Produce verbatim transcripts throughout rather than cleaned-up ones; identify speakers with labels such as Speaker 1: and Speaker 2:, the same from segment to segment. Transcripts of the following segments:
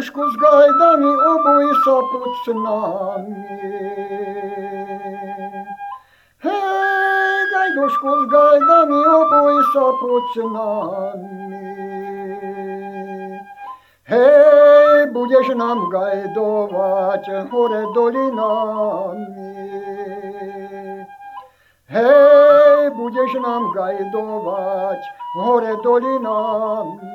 Speaker 1: gajduszku z gajdami, obój sa pod s nami. Hej, gajduszku z gajdami, obój sa pod s nami. Hej, budeš nám gajdovať hore dolinami. Hej, budeš nám gajdovať hore dolinami.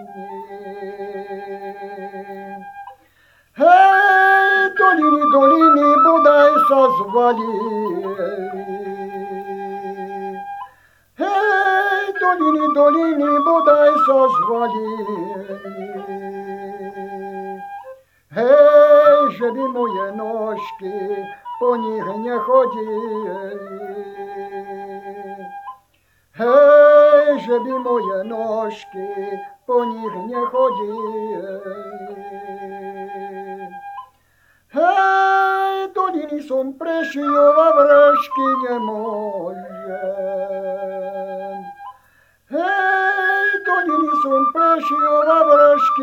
Speaker 1: Hej, doliny, doliny, bodaj sa zvalili. Hej, doliny, doliny, bodaj sa zvalili. Hej, že by moje nožky po nich nechodili. Hej, že by moje nožky po nich nechodili. Hej, doliny som prešiel a vršky nemôžem. Hej, doliny som prešiel a vršky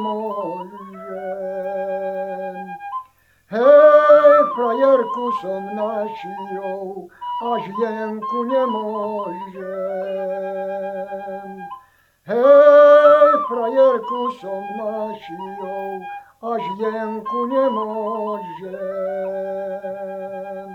Speaker 1: nemôžem. Hej, frajerku som našiel, až jenku nemôžem. Hej, frajerku som našiel, až jenku nemôžem.